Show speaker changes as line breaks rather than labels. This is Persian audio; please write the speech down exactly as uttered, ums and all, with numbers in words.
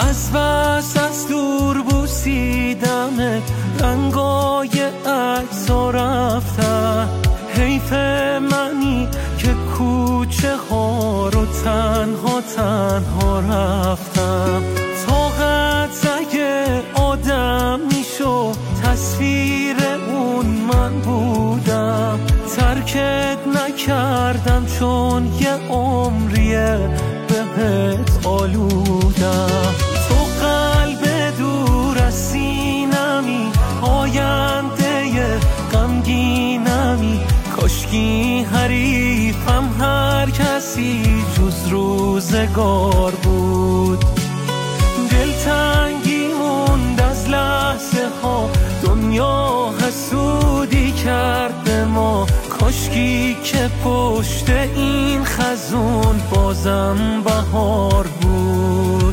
از بس از دور بوسیدم رنگای عکس‌ها رفتن. حیف منی که کوچه ها رو تنها تنها رفتم. طاقت اگه آدم میشو تصویر اون من بودم. ترکت نکردم چون یه عمریه بهت آلودم. تو قلب دور از سینمی، آینده غمگینمی. کاشکی حریفم هر کسی جز روزگار بود. دلتنگی موند از لحظه ها، دنیا حسودی کرد به ما. کاشکی که پشت این خزون بازم بهار بود.